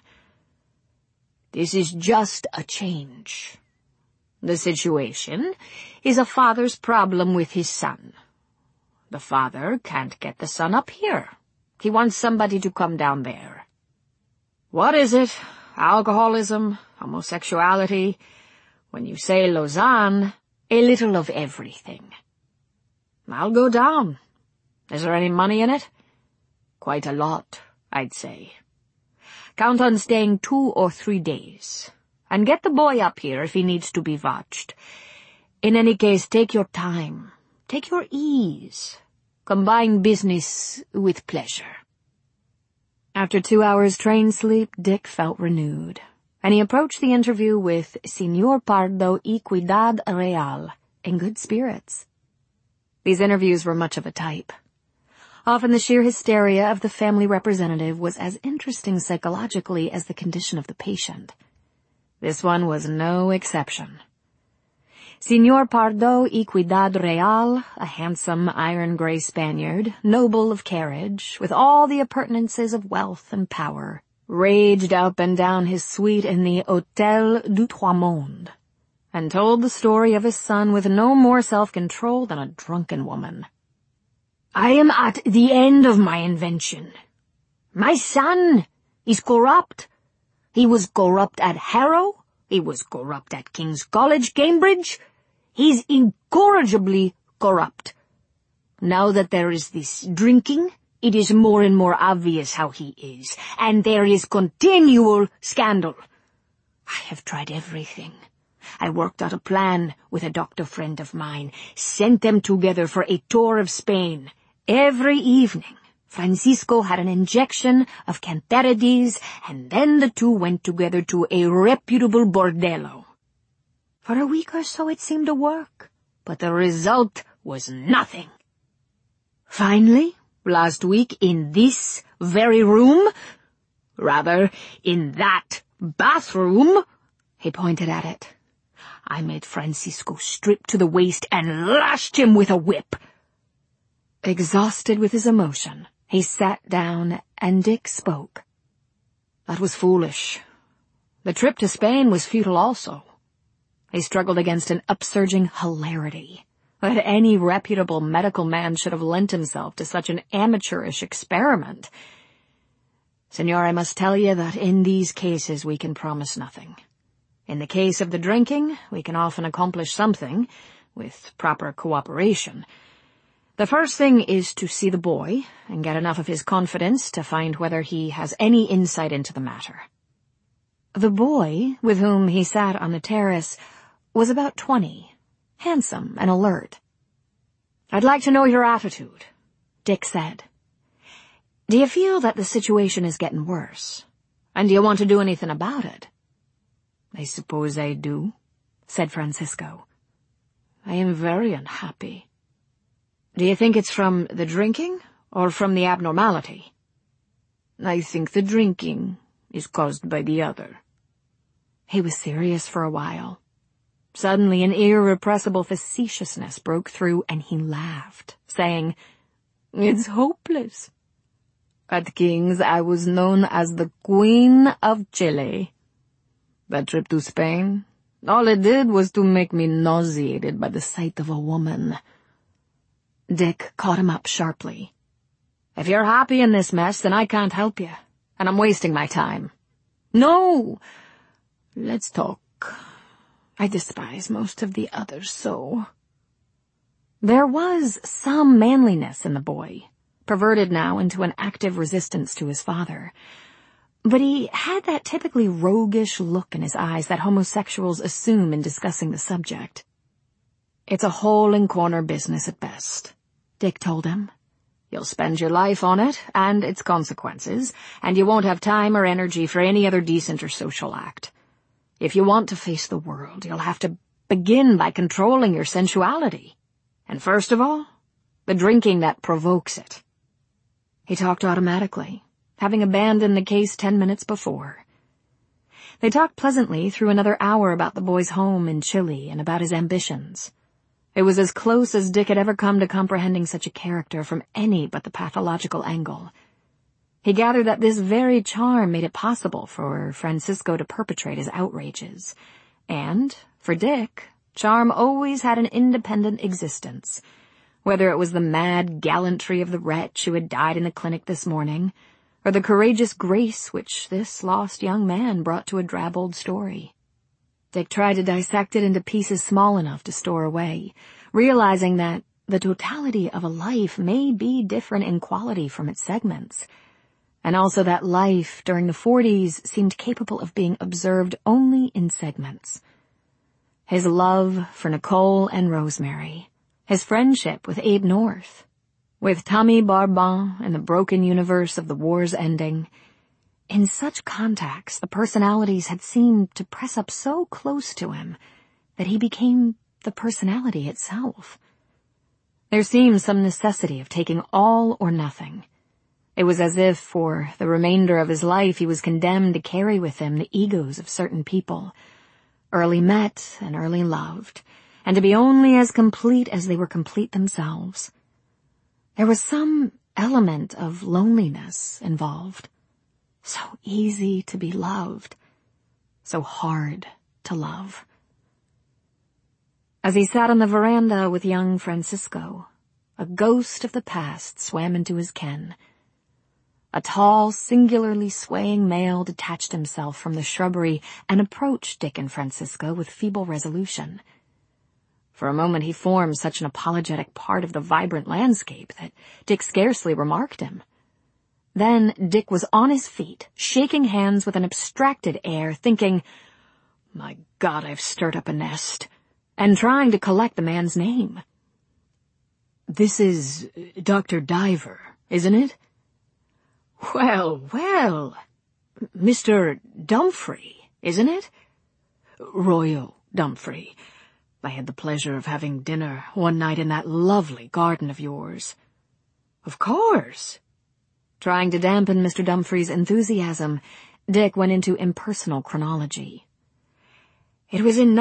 This is just a change. The situation is a father's problem with his son. The father can't get the son up here. He wants somebody to come down there. What is it? Alcoholism? Homosexuality? When you say Lausanne, a little of everything. I'll go down. Is there any money in it?" "Quite a lot, I'd say. Count on staying 2 or 3 days, and get the boy up here if he needs to be watched. In any case, take your time. Take your ease. Combine business with pleasure." After 2 hours train sleep, Dick felt renewed, and he approached the interview with Senor Pardo y Cuidad Real in good spirits. These interviews were much of a type. Often the sheer hysteria of the family representative was as interesting psychologically as the condition of the patient. This one was no exception. Senor Pardo y Cuidad Real, a handsome iron-gray Spaniard, noble of carriage, with all the appurtenances of wealth and power, raged up and down his suite in the Hôtel du Trois Mondes, and told the story of his son with no more self-control than a drunken woman. "I am at the end of my invention. My son is corrupt. He was corrupt at Harrow. He was corrupt at King's College, Cambridge. He's incorrigibly corrupt. Now that there is this drinking, it is more and more obvious how he is, and there is continual scandal. I have tried everything. I worked out a plan with a doctor friend of mine, sent them together for a tour of Spain. Every evening, Francisco had an injection of cantharides, and then the two went together to a reputable bordello. For a week or so it seemed to work, but the result was nothing. Finally, last week in this very room, rather, in that bathroom, he pointed at it, I made Francisco strip to the waist and lashed him with a whip. Exhausted with his emotion, he sat down and Dick spoke. That was foolish. The trip to Spain was futile also. He struggled against an upsurging hilarity that any reputable medical man should have lent himself to such an amateurish experiment. Senor, I must tell you that in these cases we can promise nothing. In the case of the drinking, we can often accomplish something, with proper cooperation. The first thing is to see the boy and get enough of his confidence to find whether he has any insight into the matter. The boy, with whom he sat on the terrace, was about 20, handsome and alert. I'd like to know your attitude, Dick said. Do you feel that the situation is getting worse? And do you want to do anything about it? I suppose I do, said Francisco. I am very unhappy. Do you think it's from the drinking or from the abnormality? I think the drinking is caused by the other. He was serious for a while. Suddenly an irrepressible facetiousness broke through and he laughed, saying, It's hopeless. At King's I was known as the Queen of Chile. That trip to Spain, all it did was to make me nauseated by the sight of a woman. Dick caught him up sharply. If you're happy in this mess, then I can't help you, and I'm wasting my time. No! Let's talk. I despise most of the others so. There was some manliness in the boy, perverted now into an active resistance to his father. But he had that typically roguish look in his eyes that homosexuals assume in discussing the subject. It's a hole-and-corner business at best, Dick told him. You'll spend your life on it, and its consequences, and you won't have time or energy for any other decent or social act. If you want to face the world, you'll have to begin by controlling your sensuality. And first of all, the drinking that provokes it. He talked automatically, having abandoned the case 10 minutes before. They talked pleasantly through another hour about the boy's home in Chile and about his ambitions. It was as close as Dick had ever come to comprehending such a character from any but the pathological angle. He gathered that this very charm made it possible for Francisco to perpetrate his outrages. And, for Dick, charm always had an independent existence. Whether it was the mad gallantry of the wretch who had died in the clinic this morning, or the courageous grace which this lost young man brought to a drab old story. Dick tried to dissect it into pieces small enough to store away, realizing that the totality of a life may be different in quality from its segments, and also that life during the 40s seemed capable of being observed only in segments. His love for Nicole and Rosemary, his friendship with Abe North, with Tommy Barbin and the broken universe of the war's ending. In such contacts, the personalities had seemed to press up so close to him that he became the personality itself. There seemed some necessity of taking all or nothing. It was as if, for the remainder of his life, he was condemned to carry with him the egos of certain people, early met and early loved, and to be only as complete as they were complete themselves. There was some element of loneliness involved. So easy to be loved, so hard to love. As he sat on the veranda with young Francisco, a ghost of the past swam into his ken. A tall, singularly swaying male detached himself from the shrubbery and approached Dick and Francisco with feeble resolution. For a moment he formed such an apologetic part of the vibrant landscape that Dick scarcely remarked him. Then Dick was on his feet, shaking hands with an abstracted air, thinking, My God, I've stirred up a nest. And trying to collect the man's name. This is Dr. Diver, isn't it? Well, Mr. Dumfries, isn't it? Royal Dumfries. I had the pleasure of having dinner one night in that lovely garden of yours. Of course. Trying to dampen Mr. Dumfries' enthusiasm, Dick went into impersonal chronology. It was in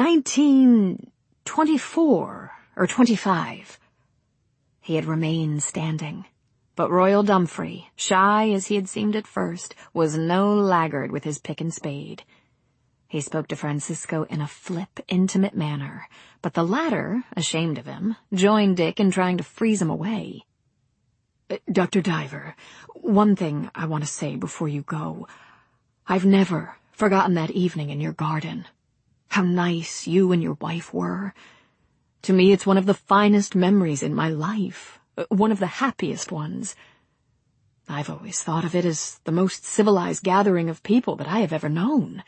1924 or 25. He had remained standing. But Royal Dumfries, shy as he had seemed at first, was no laggard with his pick and spade. He spoke to Francisco in a flip, intimate manner, but the latter, ashamed of him, joined Dick in trying to freeze him away. Dr. Diver, one thing I want to say before you go. I've never forgotten that evening in your garden. How nice you and your wife were. To me, it's one of the finest memories in my life. One of the happiest ones. I've always thought of it as the most civilized gathering of people that I have ever known.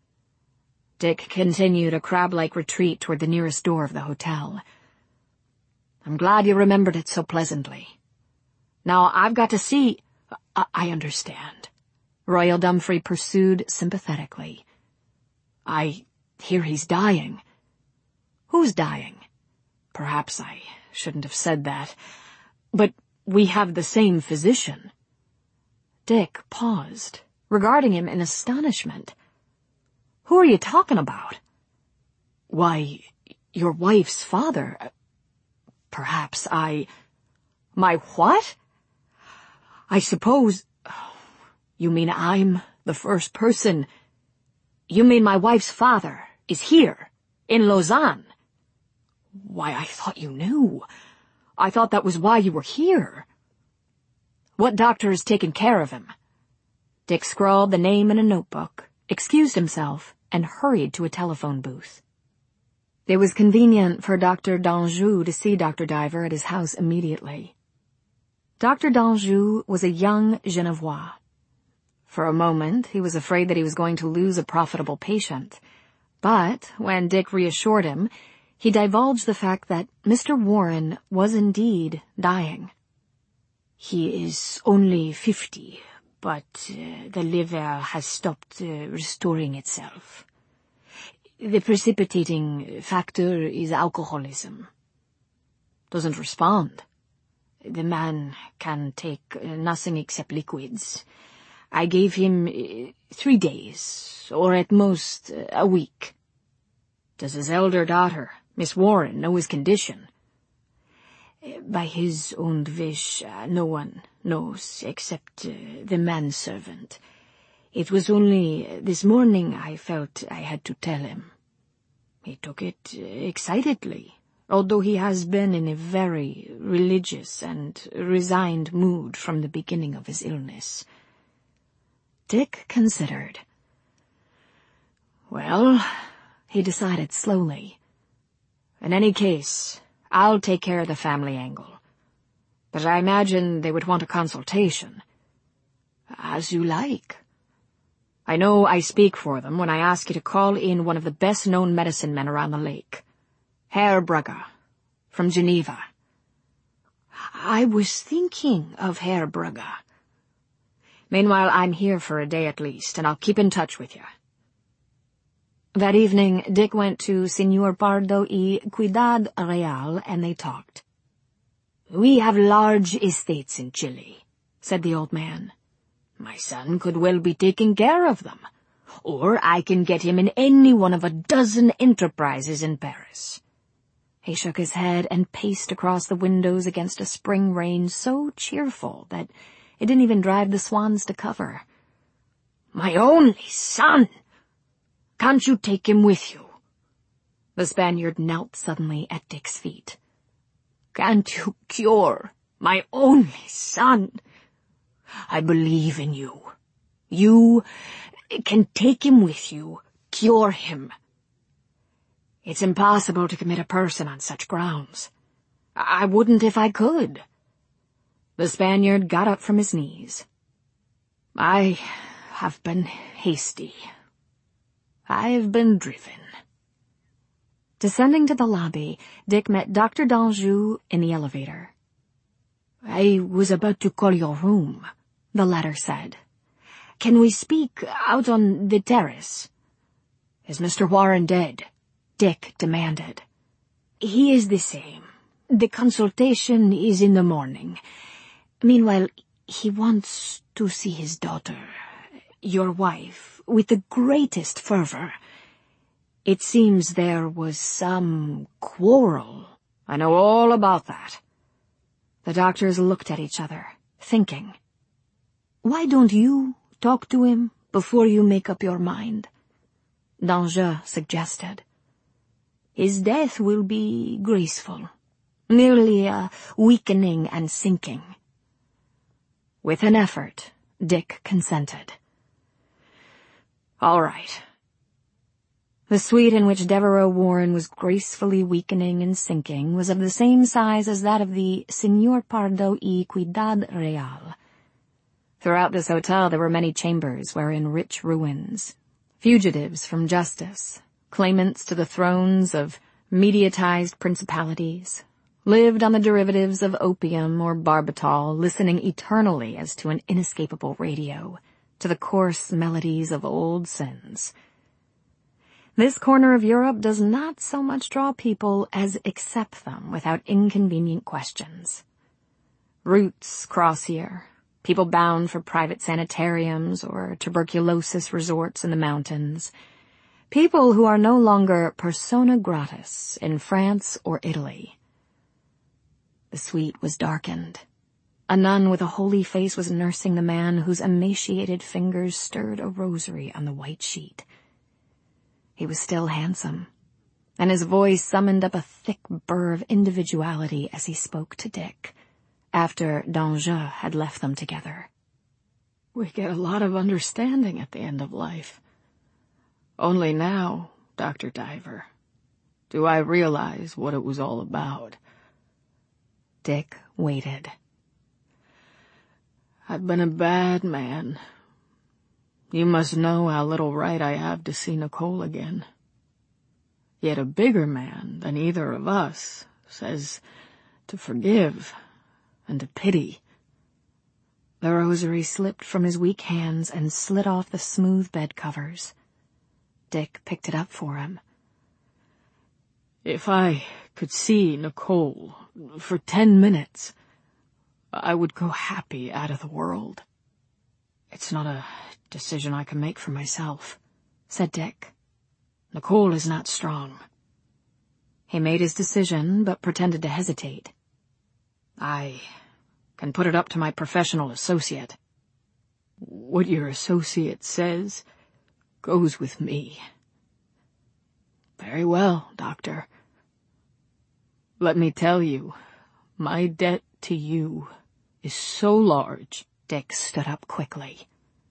Dick continued a crab-like retreat toward the nearest door of the hotel. I'm glad you remembered it so pleasantly. Now, I've got to see— I understand. Royal Dumfries pursued sympathetically. I hear he's dying. Who's dying? Perhaps I shouldn't have said that. But we have the same physician. Dick paused, regarding him in astonishment. Who are you talking about? Why, your wife's father. Perhaps My what? I suppose— You mean I'm the first person— You mean my wife's father is here, in Lausanne? Why, I thought you knew. I thought that was why you were here. What doctor has taken care of him? Dick scrawled the name in a notebook, excused himself, and hurried to a telephone booth. It was convenient for Dr. Danjou to see Dr. Diver at his house immediately. Dr. Danjou was a young Genevois. For a moment, he was afraid that he was going to lose a profitable patient. But when Dick reassured him, he divulged the fact that Mr. Warren was indeed dying. He is only 50, but the liver has stopped restoring itself. The precipitating factor is alcoholism. Doesn't respond. The man can take nothing except liquids. I gave him 3 days, or at most a week. Does his elder daughter, Miss Warren, know his condition? By his own wish, no one knows except the manservant. It was only this morning I felt I had to tell him. He took it excitedly, although he has been in a very religious and resigned mood from the beginning of his illness. Dick considered. Well, he decided slowly. In any case, I'll take care of the family angle. But I imagine they would want a consultation. As you like. I know I speak for them when I ask you to call in one of the best-known medicine men around the lake. Herr Brugger, from Geneva. I was thinking of Herr Brugger. Meanwhile, I'm here for a day at least, and I'll keep in touch with you. That evening, Dick went to Senor Pardo y Ciudad Real, and they talked. We have large estates in Chile, said the old man. My son could well be taking care of them, or I can get him in any one of a dozen enterprises in Paris. He shook his head and paced across the windows against a spring rain so cheerful that it didn't even drive the swans to cover. My only son! Can't you take him with you? The Spaniard knelt suddenly at Dick's feet. Can't you cure my only son? I believe in you. You can take him with you, cure him. It's impossible to commit a person on such grounds. I wouldn't if I could. The Spaniard got up from his knees. I have been hasty. I've been driven." Descending to the lobby, Dick met Dr. Danjou in the elevator. "I was about to call your room," the latter said. "Can we speak out on the terrace?" "Is Mr. Warren dead?" Dick demanded. "He is the same. The consultation is in the morning. Meanwhile, he wants to see his daughter, your wife, with the greatest fervor. It seems there was some quarrel." "I know all about that." The doctors looked at each other, thinking. "Why don't you talk to him before you make up your mind?" Danjou suggested. "His death will be graceful, merely a weakening and sinking." With an effort, Dick consented. "All right." The suite in which Devereux Warren was gracefully weakening and sinking was of the same size as that of the Señor Pardo y Ciudad Real. Throughout this hotel there were many chambers wherein rich ruins, fugitives from justice, claimants to the thrones of mediatized principalities, lived on the derivatives of opium or barbital, listening eternally as to an inescapable radio, to the coarse melodies of old sins. This corner of Europe does not so much draw people as accept them without inconvenient questions. Routes cross here, people bound for private sanitariums or tuberculosis resorts in the mountains, people who are no longer persona gratis in France or Italy. The suite was darkened. A nun with a holy face was nursing the man whose emaciated fingers stirred a rosary on the white sheet. He was still handsome, and his voice summoned up a thick burr of individuality as he spoke to Dick, after Danjou had left them together. "We get a lot of understanding at the end of life. Only now, Dr. Diver, do I realize what it was all about." Dick waited. "I've been a bad man. You must know how little right I have to see Nicole again. Yet a bigger man than either of us says to forgive and to pity." The rosary slipped from his weak hands and slid off the smooth bed covers. Dick picked it up for him. "If I could see Nicole for 10 minutes, I would go happy out of the world. It's not a decision I can make for myself," said Dick. "Nicole is not strong." He made his decision, but pretended to hesitate. "I can put it up to my professional associate. What your associate says goes with me." "Very well, Doctor. Let me tell you, my debt to you is so large." Dick stood up quickly.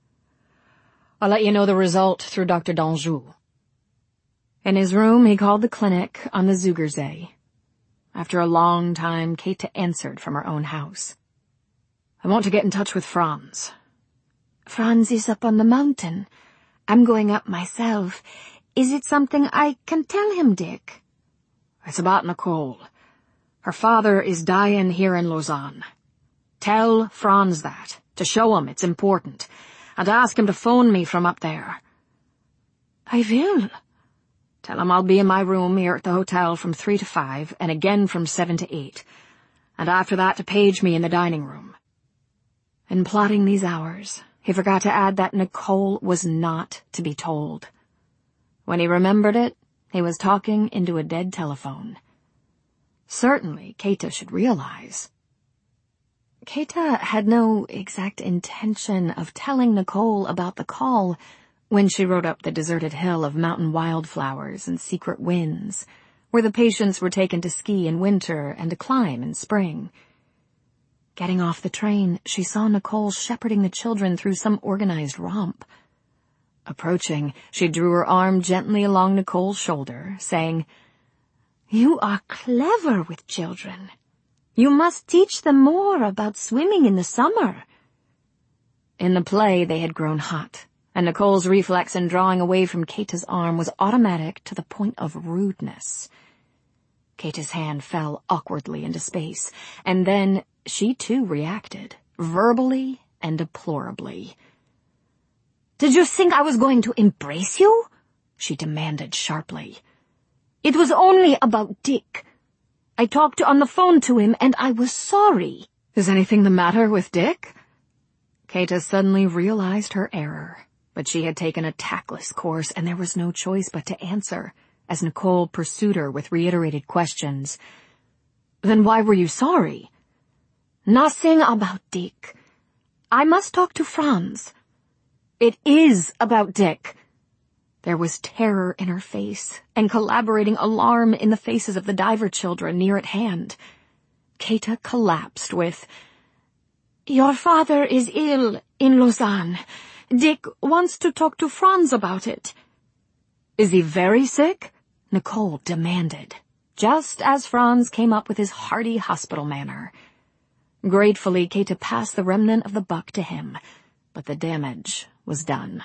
"I'll let you know the result through Dr. Danjou." In his room, he called the clinic on the Zugersee. After a long time, Kate answered from her own house. "I want to get in touch with Franz." "Franz is up on the mountain. I'm going up myself. Is it something I can tell him, Dick?" "It's about Nicole. Her father is dying here in Lausanne. Tell Franz that, to show him it's important, and ask him to phone me from up there." "I will." "Tell him I'll be in my room here at the hotel from 3 to 5, and again from 7 to 8, and after that to page me in the dining room." In plotting these hours, he forgot to add that Nicole was not to be told. When he remembered it, he was talking into a dead telephone. Certainly, Keita should realize. Keita had no exact intention of telling Nicole about the call when she rode up the deserted hill of mountain wildflowers and secret winds, where the patients were taken to ski in winter and to climb in spring. Getting off the train, she saw Nicole shepherding the children through some organized romp. Approaching, she drew her arm gently along Nicole's shoulder, saying, "You are clever with children. You must teach them more about swimming in the summer." In the play they had grown hot, and Nicole's reflex in drawing away from Keita's arm was automatic to the point of rudeness. Keita's hand fell awkwardly into space, and then she too reacted, verbally and deplorably. "Did you think I was going to embrace you?" she demanded sharply. "It was only about Dick. I talked on the phone to him, and I was sorry." "Is anything the matter with Dick?" Keita suddenly realized her error, but she had taken a tactless course, and there was no choice but to answer, as Nicole pursued her with reiterated questions. "Then why were you sorry?" "Nothing about Dick. I must talk to Franz." "It is about Dick." There was terror in her face, and collaborating alarm in the faces of the diver children near at hand. Keita collapsed with, "Your father is ill in Lausanne. Dick wants to talk to Franz about it." "Is he very sick?" Nicole demanded, just as Franz came up with his hearty hospital manner. Gratefully, Keita passed the remnant of the buck to him, but the damage was done.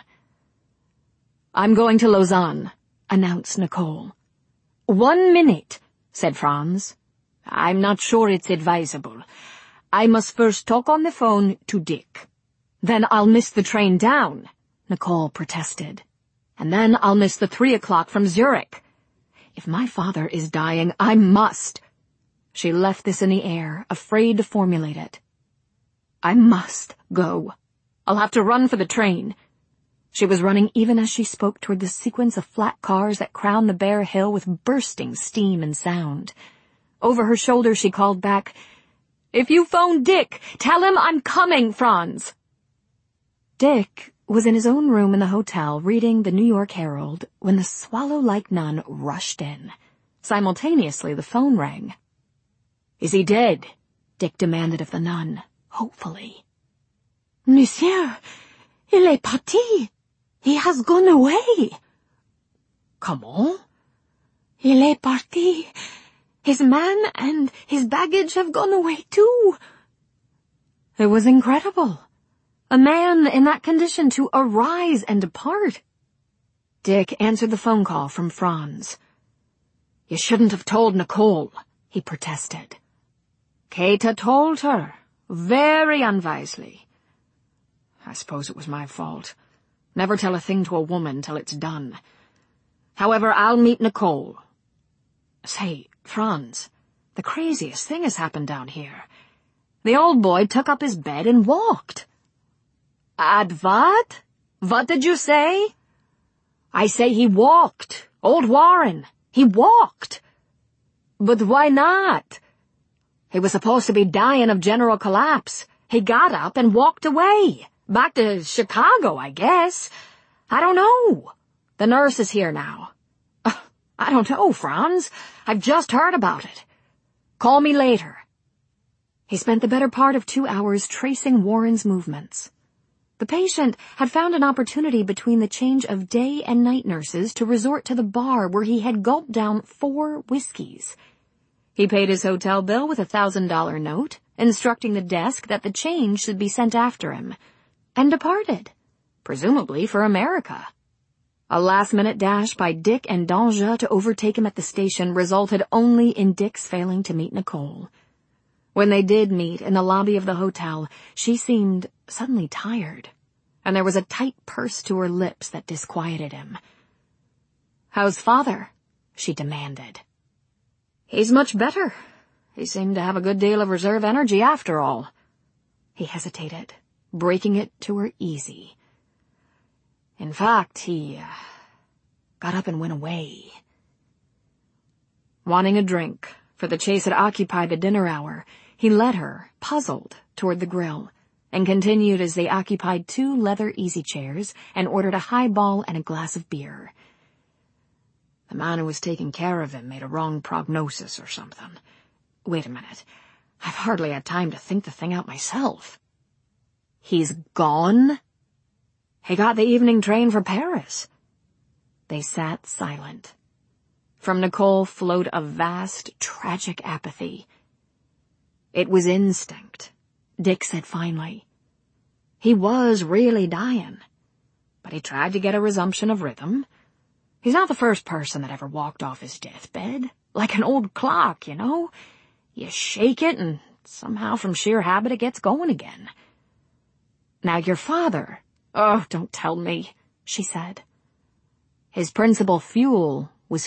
"I'm going to Lausanne," announced Nicole. "1 minute," said Franz. "I'm not sure it's advisable. I must first talk on the phone to Dick." "Then I'll miss the train down," Nicole protested. "And then I'll miss the 3 o'clock from Zurich. If my father is dying, I must." She left this in the air, afraid to formulate it. "I must go. I'll have to run for the train." She was running even as she spoke toward the sequence of flat cars that crowned the bare hill with bursting steam and sound. Over her shoulder she called back, "If you phone Dick, tell him I'm coming, Franz." Dick was in his own room in the hotel reading the New York Herald when the swallow-like nun rushed in. Simultaneously, the phone rang. "Is he dead?" Dick demanded of the nun, hopefully. "Monsieur, il est parti. He has gone away." "Comment?" "Il est parti. His man and his baggage have gone away too." It was incredible. A man in that condition to arise and depart. Dick answered the phone call from Franz. "You shouldn't have told Nicole," he protested. "Keita told her, very unwisely. I suppose it was my fault. Never tell a thing to a woman till it's done. However, I'll meet Nicole. Say, Franz, the craziest thing has happened down here. The old boy took up his bed and walked." "At what? What did you say?" "I say he walked. Old Warren. He walked." "But why not?" "He was supposed to be dying of general collapse. He got up and walked away. Back to Chicago, I guess. I don't know. The nurse is here now. I don't know, Franz. I've just heard about it. Call me later." He spent the better part of 2 hours tracing Warren's movements. The patient had found an opportunity between the change of day and night nurses to resort to the bar where he had gulped down 4 whiskeys. He paid his hotel bill with a $1,000 note, instructing the desk that the change should be sent after him, and departed, presumably for America. A last-minute dash by Dick and Danja to overtake him at the station resulted only in Dick's failing to meet Nicole. When they did meet in the lobby of the hotel, she seemed suddenly tired, and there was a tight purse to her lips that disquieted him. "How's father?" she demanded. "He's much better. He seemed to have a good deal of reserve energy after all." He hesitated, breaking it to her easy. "In fact, he got up and went away." Wanting a drink, for the chase had occupied the dinner hour, he led her, puzzled, toward the grill, and continued as they occupied 2 leather easy chairs and ordered a highball and a glass of beer. "The man who was taking care of him made a wrong prognosis or something. Wait a minute. I've hardly had time to think the thing out myself. He's gone? He got the evening train for Paris." They sat silent. From Nicole flowed a vast, tragic apathy. "It was instinct," Dick said finally. "He was really dying. but he tried to get a resumption of rhythm. He's not the first person that ever walked off his deathbed. Like an old clock, you know? You shake it, and somehow from sheer habit it gets going again. Now your father— Oh, don't tell me, she said. His principal fuel